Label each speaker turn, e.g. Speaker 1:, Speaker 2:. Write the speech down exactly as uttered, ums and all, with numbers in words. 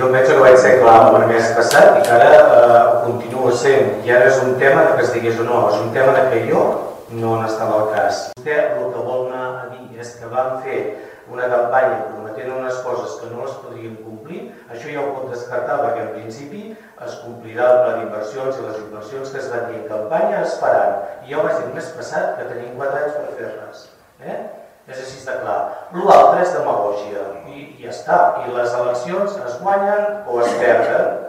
Speaker 1: Jo em penso que vaig ser clar el mes passat i que ara continua sent. I ara és un tema que es digués o no, és un tema que jo no n'estava al cas. Vostè el que vol anar a dir és que vam fer una campanya prometent unes coses que no les podríem complir. Això ja ho pot descartar perquè en principi es complirà el pla d'inversions i les inversions que es van dir en campanya es faran. I jo vaig dir el mes passat que tenim quatre anys per fer-les. És així de clar. L'altre és demagògia i ja està. I les eleccions es guanyen o es perden.